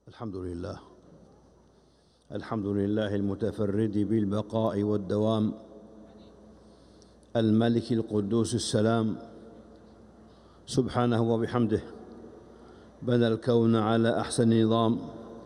الحمد لله المتفرد بالبقاء والدوام، الملك القدوس السلام، سبحانه وبحمده بنى الكون على أحسن نظام.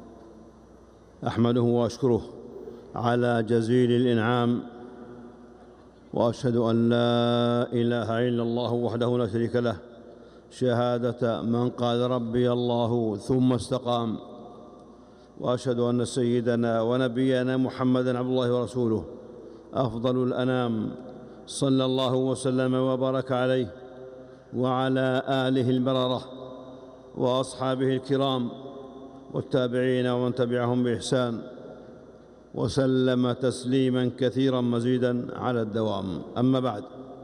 أحمده وأشكره على جزيل الإنعام، وأشهد أن لا إله إلا الله وحده لا شريك له، شهادة من قال ربي الله ثم استقام. وأشهد أن سيدنا ونبينا محمدًا عبد الله ورسوله، أفضل الأنام، صلى الله وسلم وبارك عليه وعلى آله البررة وأصحابه الكرام والتابعين ومن تبعهم بإحسان، وسلم تسليماً كثيراً مزيداً على الدوام. أما بعد،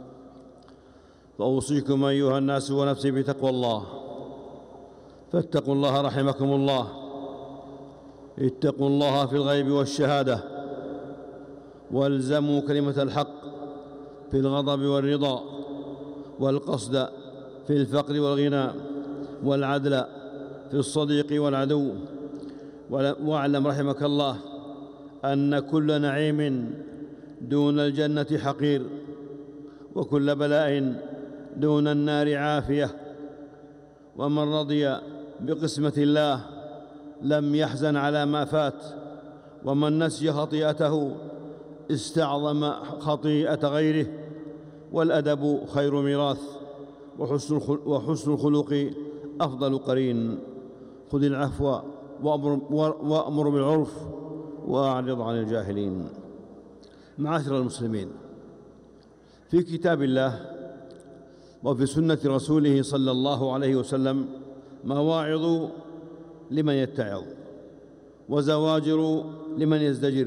فأوصيكم أيها الناس ونفسي بتقوى الله، فاتقوا الله رحمكم الله. اتقوا الله في الغيب والشهادة، والزموا كلمة الحق في الغضب والرضا، والقصد في الفقر والغنى، والعدل في الصديق والعدو. واعلم رحمك الله أن كل نعيم دون الجنة حقير، وكل بلاء دون النار عافية. ومن رضي بقسمة الله لم يحزن على ما فات، ومن نسي خطيئته استعظم خطيئة غيره. والأدب خير ميراث، وحسن الخلق أفضل قرين. خذ العفو وأمر بالعرف وأعرض عن الجاهلين. معاشر المسلمين، في كتاب الله وفي سنة رسوله صلى الله عليه وسلم مواعظ لمن يتعظ، وزواجر لمن يزدجر،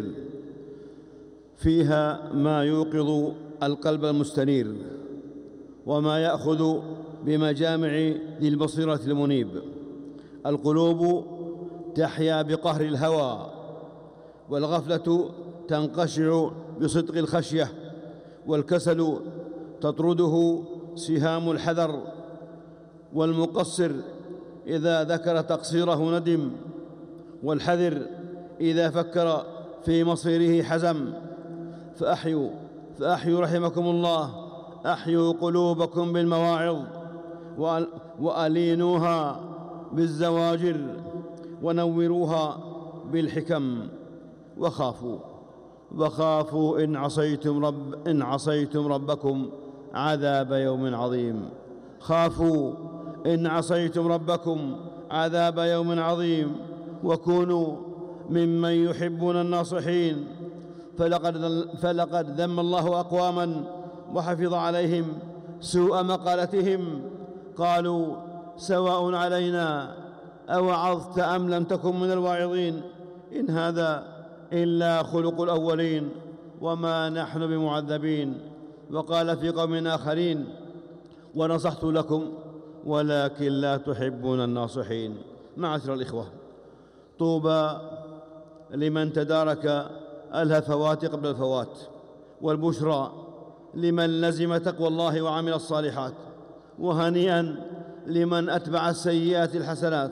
فيها ما يوقظ القلب المستنير، وما يأخذ بمجامع ذي البصيرة المنيب. القلوب تحيا بقهر الهوى، والغفلة تنقشع بصدق الخشية، والكسل تطرده سهام الحذر، والمقصر إذا ذكر تقصيره ندم، والحذر إذا فكر في مصيره حزم. فأحيوا رحمكم الله، أحيوا قلوبكم بالمواعظ، وألينوها بالزواجر، ونوروها بالحكم. وخافوا إن عصيتم ربكم عذاب يوم عظيم. خافوا إن عصيتم ربكم عذاب يوم عظيم، وكونوا ممن يحبون الناصحين. فلقد ذم الله أقواماً وحفظ عليهم سوء مقالتهم. قالوا: سواء علينا أوعظت أم لم تكن من الواعظين، إن هذا إلا خلق الأولين، وما نحن بمعذبين. وقال في قوم آخرين: ونصحت لكم ولكن لا تحبون الناصحين. معاشر الإخوة، طوبى لمن تدارك الهفوات قبل الفوات، والبشرى لمن لزم تقوى الله وعمل الصالحات، وهنيئا لمن أتبع السيئات الحسنات.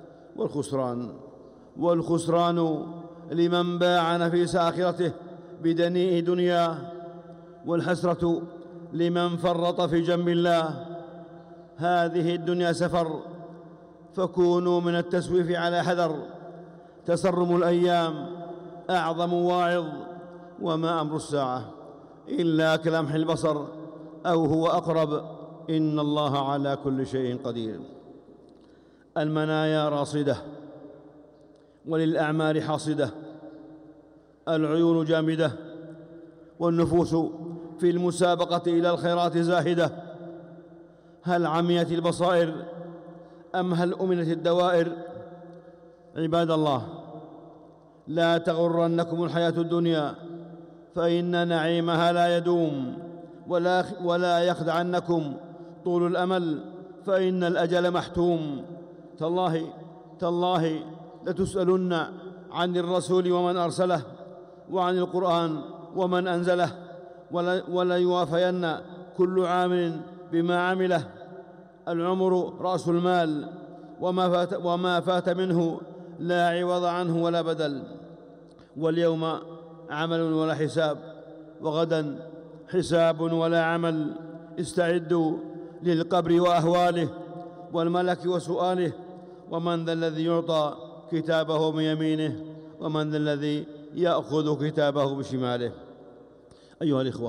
والخسران لمن باع نفيس آخرته بدنيء دنياه، والحسرة لمن فرط في جنب الله. هذه الدنيا سفر، فكونوا من التسويف على حذر. تسرم الأيام أعظم واعظ، وما أمر الساعة إلا كلمح البصر أو هو أقرب، إن الله على كل شيء قدير. المنايا راصدة، وللأعمال حاصدة، العيون جامدة، والنفوس في المسابقة إلى الخيرات زاهدة. هل عميت البصائر أم هل أمنت الدوائر؟ عباد الله، لا تغرنكم الحياة الدنيا، فإن نعيمها لا يدوم، ولا يخدعنكم طول الأمل، فإن الأجل محتوم. تالله لتسألن عن الرسول ومن أرسله، وعن القرآن ومن أنزله، وليوافين كل عامل بما عمله. العمر رأس المال، وما فات منه لا عوض عنه ولا بدل. واليوم عمل ولا حساب، وغدا حساب ولا عمل. استعدوا للقبر وأهواله والملك وسؤاله. ومن ذا الذي يعطى كتابه بيمينه ومن ذا الذي يأخذ كتابه بشماله. أيها الإخوة،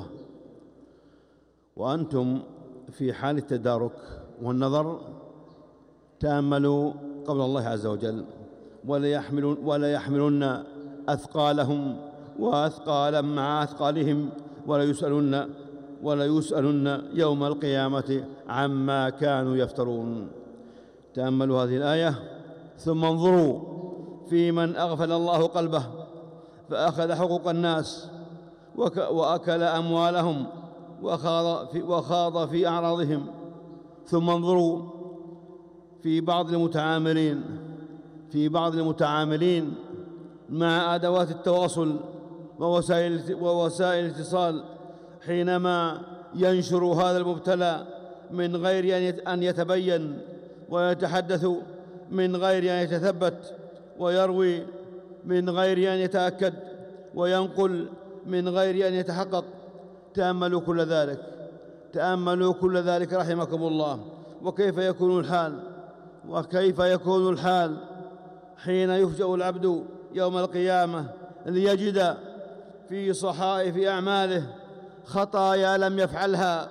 وأنتم في حال التدارك والنظر تأملوا قول الله عز وجل: ولا يحملن أثقالهم وأثقالا مع أثقالهم ولا يسألن يوم القيامة عما كانوا يفترون. تأملوا هذه الآية ثم انظروا في من أغفل الله قلبه فأخذ حقوق الناس وأكل أموالهم وخاض في أعراضهم. ثم انظروا في بعض المتعاملين مع أدوات التواصل ووسائل الاتصال حينما ينشر هذا المبتلى من غير أن يتبين، ويتحدث من غير أن يتثبت، ويروي من غير أن يتأكد، وينقل من غير أن يتحقق. تأملوا كل ذلك رحمكم الله. وكيف يكون الحال حين يفجأ العبد يوم القيامة ليجد في صحائف أعماله خطايا لم يفعلها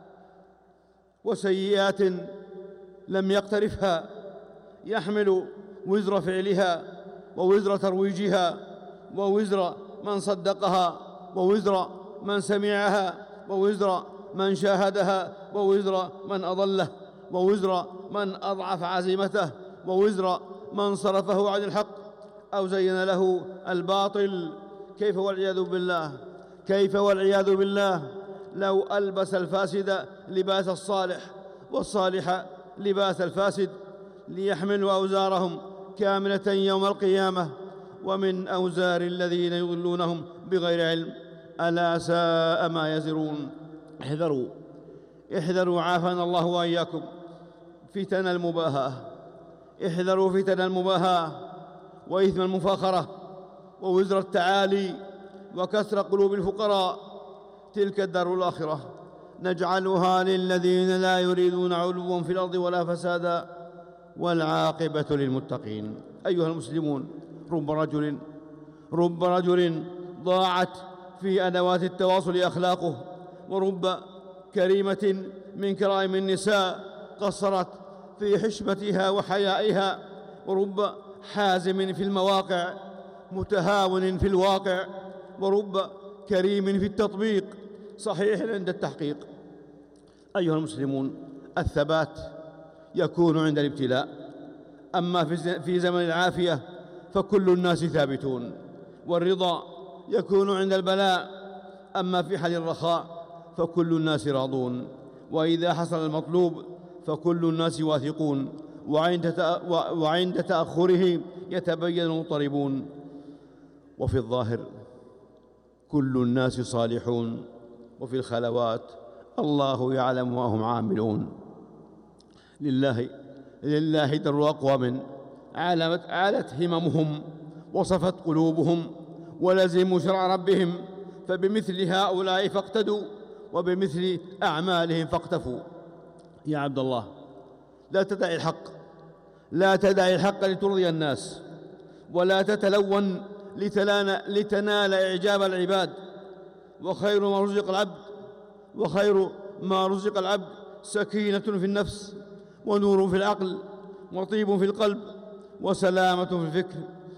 وسيئات لم يقترفها، يحمل وزر فعلها ووزر ترويجها ووزر من صدقها ووزر من سمعها ووزر من شاهدها ووزر من أضله ووزر من أضعف عزيمته ووزر من صرفه عن الحق أو زين له الباطل. كيف والعياذ بالله لو ألبس الفاسد لباس الصالح والصالح لباس الفاسد ليحملوا أوزارهم كاملة يوم القيامة ومن أوزار الذين يضلونهم بغير علم. ألا ساء ما يزرون. احذروا عافانا الله وإياكم فتن المباهاة. احذروا فتن المباهاة وإثم المفاخرة ووزر التعالي وكسر قلوب الفقراء. تلك الدار الآخرة نجعلها للذين لا يريدون علوا في الأرض ولا فسادا والعاقبة للمتقين. أيها المسلمون، رب رجل ضاعت في أدوات التواصل أخلاقه، ورب كريمة من كرائم النساء قصرت في حشمتها وحيائها، ورب حازم في المواقع متهاون في الواقع، ورب كريم في التطبيق صحيح عند التحقيق. أيها المسلمون، الثبات يكون عند الابتلاء، أما في زمن العافية فكل الناس ثابتون، والرضا يكون عند البلاء، أما في حال الرخاء فكل الناس راضون، وإذا حصل المطلوب فكل الناس واثقون، وعند تأخره يتبين المضطربون. وفي الظاهر كل الناس صالحون، وفي الخلوات الله يعلم ما هم عاملون. لله در أقوام عالت هممهم وصفت قلوبهم ولزموا شرع ربهم، فبمثل هؤلاء فاقتدوا وبمثل أعمالهم فاقتفوا. يا عبد الله، لا تدعي الحق لترضي الناس، ولا تتلون لتنال إعجاب العباد. وخير ما رزق العبد سكينة في النفس ونور في العقل وطيب في القلب وسلامة في الفكر.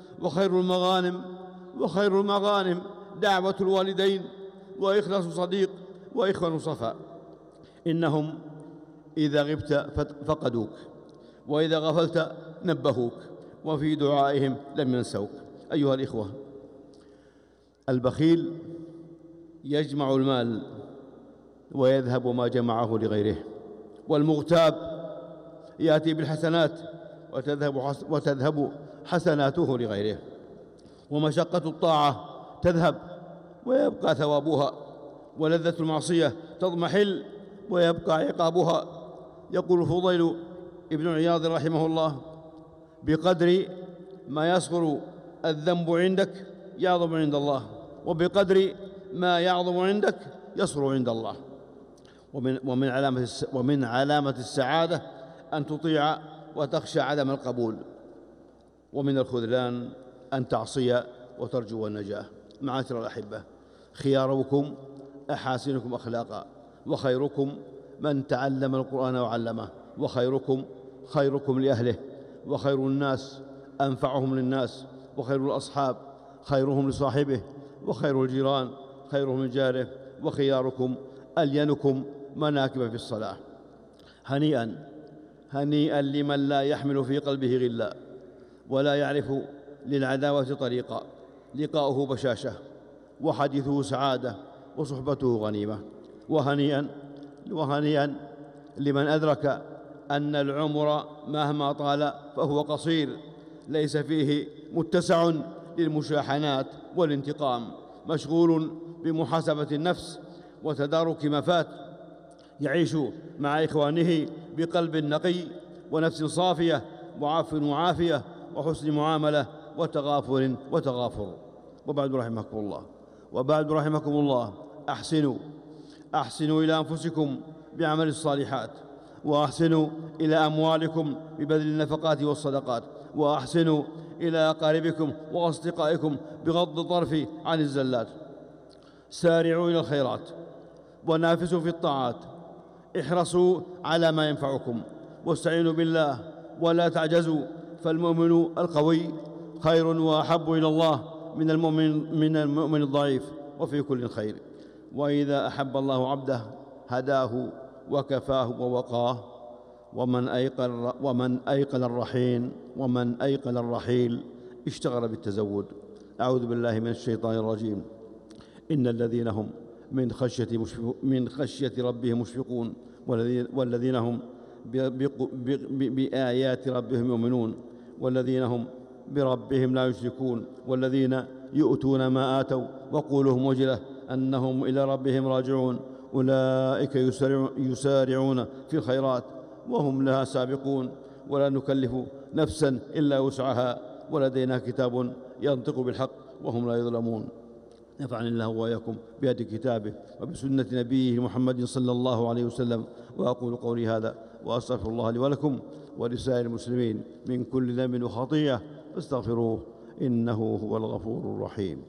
وخير المغانم دعوة الوالدين وإخلاص صديق وإخوان صفاء. إنهم إذا غبت فقدوك، وإذا غفلت نبهوك، وفي دعائهم لم ينسوك. أيها الإخوة، البخيل يجمع المال ويذهب ما جمعه لغيره، والمغتاب يأتي بالحسنات وتذهب حسناته لغيره، ومشقة الطاعة تذهب ويبقى ثوابها، ولذة المعصية تضمحل ويبقى عقابها. يقول الفضيل ابن عياض رحمه الله: بقدر ما يصغر الذنب عندك يعظم عند الله، وبقدر ما يعظم عندك يصغر عند الله. ومن علامة السعادة أن تطيع وتخشى عدم القبول، ومن الخذلان أن تعصي وترجو النجاة. معاشر الأحبة، خياركم أحاسنكم أخلاقا، وخيركم من تعلم القرآن وعلمه، وخيركم خيركم لأهله، وخير الناس أنفعهم للناس، وخير الأصحاب خيرهم لصاحبه، وخير الجيران خيرهم لجاره، وخياركم ألينكم مناكب في الصلاة. هنيئا هنيئا لمن لا يحمل في قلبه غلا، ولا يعرف للعداوة طريقا، لقاؤه بشاشة، وحديثه سعادة، وصحبته غنيمة. وهنيئا لمن أدرك أن العمر مهما طال فهو قصير، ليس فيه متسع للمشاحنات والانتقام، مشغول بمحاسبة النفس وتدارك ما فات، يعيش مع إخوانه بقلب نقي ونفس صافية وعفو وعافية وحسن معاملة وتغافر. وبعد رحمكم الله أحسنوا إلى أنفسكم بعمل الصالحات، وأحسنوا إلى أموالكم ببذل النفقات والصدقات، وأحسنوا إلى أقاربكم وأصدقائكم بغض الطرف عن الزلات. سارعوا إلى الخيرات ونافسوا في الطاعات، احرصوا على ما ينفعكم، واستعينوا بالله ولا تعجزوا، فالمؤمن القوي خير وأحب إلى الله من المؤمن الضعيف، وفي كل خير. وإذا أحب الله عبده هداه وكفاه ووقاه. ومن أيقن الرحيل اشتغل بالتزود. أعوذ بالله من الشيطان الرجيم. إن الذين هم من خشية ربهم مشفقون، والذين هم بآيات ربهم يؤمنون، والذين هم بربهم لا يشركون، والذين يؤتون ما آتوا وقلوبهم وجلة أنهم إلى ربهم راجعون، أولئك يسارعون في الخيرات وهم لها سابقون، ولا نكلف نفسا إلا وسعها، ولدينا كتاب ينطق بالحق وهم لا يظلمون. نفعني الله وإياكم بهدي كتابه وبسنة نبيه محمد صلى الله عليه وسلم. وأقول قولي هذا وأستغفر الله لي ولكم ولسائر المسلمين من كل ذنب وخطيئة فاستغفروه إنه هو الغفور الرحيم.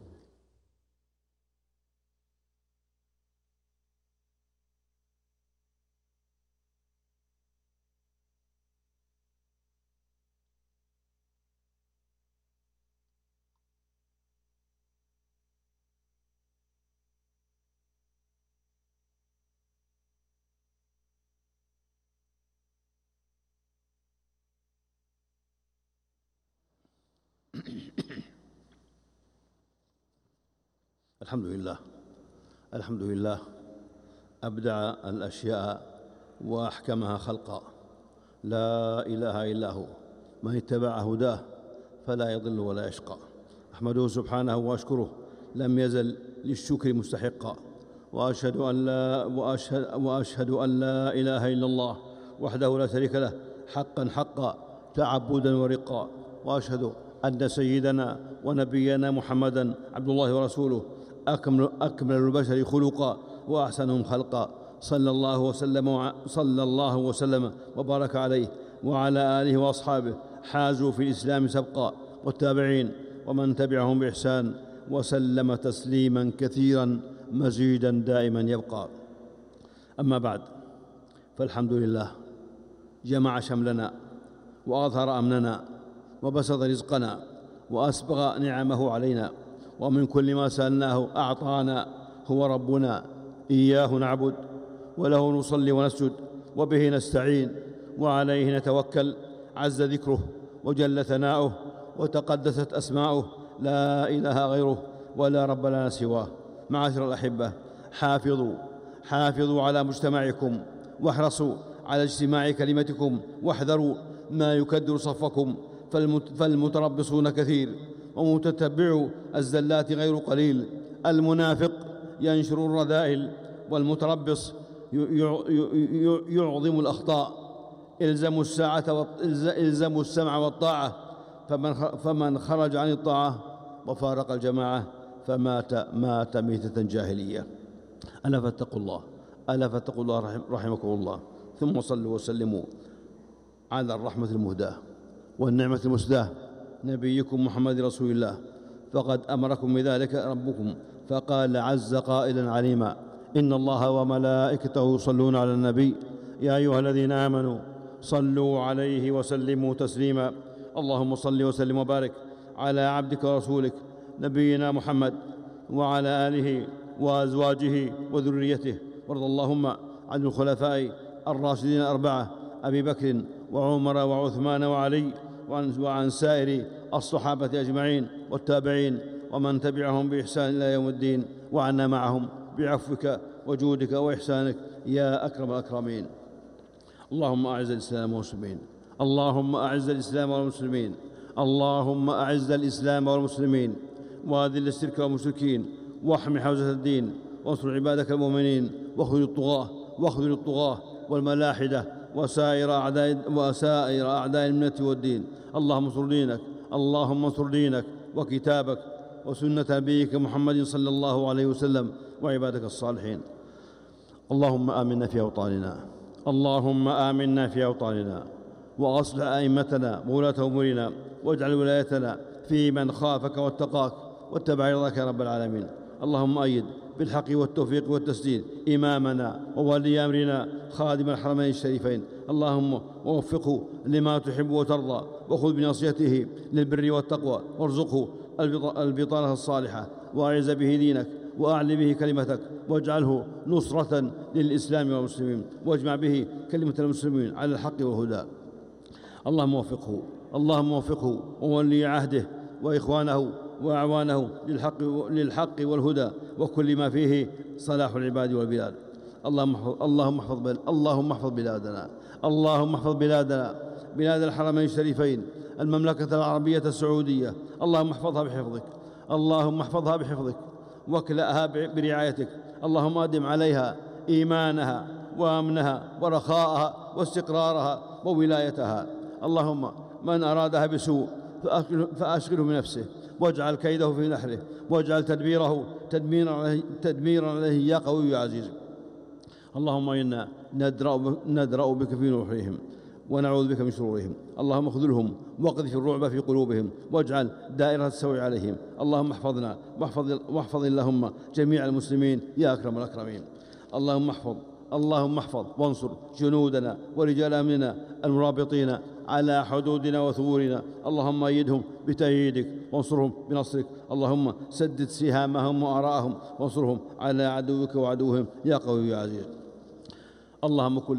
الحمد لله أبدع الأشياء وأحكمها خلقا، لا إله إلا هو، من اتبع هداه فلا يضل ولا يشقى. أحمده سبحانه وأشكره، لم يزل للشكر مستحقا، وأشهد أن لا إله إلا الله وحده لا شريك له حقا تعبدا ورقا. وأشهد أن سيدنا ونبينا محمدا عبد الله ورسوله، أكمل البشر خلقا وأحسنهم خلقا، صلى الله وسلم وبارك عليه وعلى آله وأصحابه، حازوا في الإسلام سبقا، والتابعين ومن تبعهم بإحسان، وسلم تسليما كثيرا مزيدا دائما يبقى. أما بعد، فالحمد لله جمع شملنا وأظهر أمننا وبسط رزقنا وأسبغ نعمه علينا، ومن كل ما سألناه أعطانا. هو ربنا، إياه نعبد، وله نصلي ونسجد، وبه نستعين، وعليه نتوكل. عز ذكره وجل ثناؤه وتقدست أسماؤه، لا إله غيره ولا رب لنا سواه. معاشر الأحبة، حافظوا على مجتمعكم، واحرصوا على اجتماع كلمتكم، واحذروا ما يكدر صفكم، فالمتربصون كثير، ومتتبعو الزلات غير قليل. المنافق ينشر الرذائل، والمتربص يعظم الأخطاء. الزموا السمع والطاعة، فمن خرج عن الطاعة وفارق الجماعة مات ميتة جاهلية. ألا فاتقوا الله رحمكم الله. ثم صلوا وسلموا على الرحمة المهداة والنعمة المسداة نبيكم محمد رسول الله، فقد أمركم بذلك ربكم، فقال عز قائلا عليما: إن الله وملائكته يصلون على النبي يا أيها الذين آمنوا صلوا عليه وسلموا تسليما. اللهم صل وسلم وبارك على عبدك ورسولك نبينا محمد وعلى آله وأزواجه وذريته، وارض اللهم عن الخلفاء الراشدين الأربعة أبي بكر وعمر وعثمان وعلي، وعن سائر الصحابة أجمعين والتابعين ومن تبعهم بإحسان إلى يوم الدين، وعنا معهم بعفوك وجودك وإحسانك يا أكرم الأكرمين. اللهم أعز الإسلام والمسلمين، اللهم أعز الإسلام والمسلمين، اللهم أعز الإسلام والمسلمين، وأذل الشرك والمشركين، واحم حوزة الدين، وانصر عبادك المؤمنين، واخذل الطغاة والملاحدة وسائر أعداء الملة والدين. اللهم انصر دينك وكتابك وسنة نبيك محمد صلى الله عليه وسلم وعبادك الصالحين. اللهم آمنا في أوطاننا، وأصلح أئمتنا وولاة أمورنا، واجعل ولايتنا في من خافك واتقاك واتبع رضاك يا رب العالمين. اللهم أيد بالحق والتوفيق والتسديد إمامنا وولي أمرنا خادم الحرمين الشريفين، اللهم ووفقه لما تحب وترضى، وخذ بنصيحته للبر والتقوى، وارزقه البطانة الصالحة، وأعز به دينك، وأعل به كلمتك، واجعله نصرة للإسلام والمسلمين، واجمع به كلمة المسلمين على الحق والهدى. اللهم وفقه وولي عهده وإخوانه وأعوانه للحق والهدى وكل ما فيه صلاح العباد والبلاد. اللهم احفظ بلادنا بلاد الحرمين الشريفين، المملكة العربية السعودية، اللهم احفظها بحفظك واكلأها برعايتك. اللهم أدم عليها إيمانها وأمنها ورخاءها واستقرارها وولايتها. اللهم من أرادها بسوء فأشغله بنفسه، واجعل كيده في نحره، واجعل تدميرا عليه يا قوي يا عزيز. اللهم إنا ندرأ بك في نحورهم ونعوذ بك من شرورهم. اللهم اخذلهم واقذف الرعب في قلوبهم، واجعل دائرة السوء عليهم. اللهم احفظنا واحفظ اللهم جميع المسلمين يا أكرم الأكرمين. اللهم احفظ وانصر جنودنا ورجال أمننا المرابطين على حدودنا وثغورنا. اللهم أيدهم بتأييدك وانصرهم بنصرك. اللهم سدد سهامهم وآراءهم وانصرهم على عدوك وعدوهم يا قوي يا عزيز. اللهم كن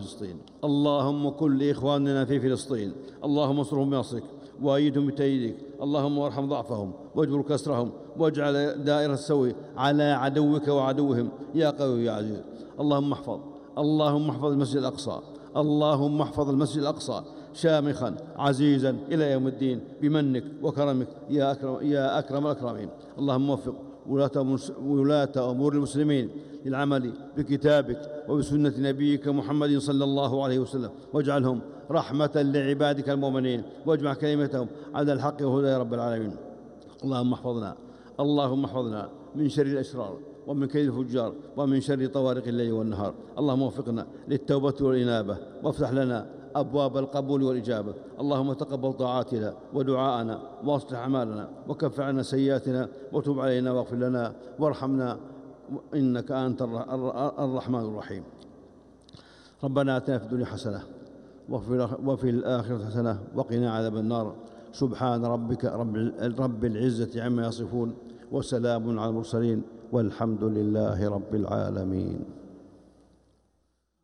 لإخواننا في فلسطين، اللهم انصرهم بنصرك وأيدهم بتأييدك. اللهم وارحم ضعفهم واجبر كسرهم، واجعل دائرة السوء على عدوك وعدوهم يا قوي يا عزيز. اللهم احفظ المسجد الأقصى شامخا عزيزا إلى يوم الدين بمنك وكرمك يا أكرم الأكرمين. اللهم وفق ولاة أمور المسلمين للعمل بكتابك وبسنة نبيك محمد صلى الله عليه وسلم، واجعلهم رحمة لعبادك المؤمنين، واجمع كلمتهم على الحق والهدى يا رب العالمين. اللهم احفظنا من شر الأشرار ومن كيد الفجار ومن شر طوارق الليل والنهار. اللهم وفقنا للتوبة والإنابة، وافتح لنا أبواب القبول والإجابة. اللهم تقبل طاعاتنا ودعاءنا، واصلح أعمالنا، وكف عنا سيئاتنا، وتب علينا واغفر لنا وارحمنا إنك أنت الرحمن الرحيم. ربنا آتنا في الدنيا حسنة وفي الآخرة حسنة وقنا عذاب النار. سبحان ربك رب العزة عما يصفون، وسلام على المرسلين، والحمد لله رب العالمين.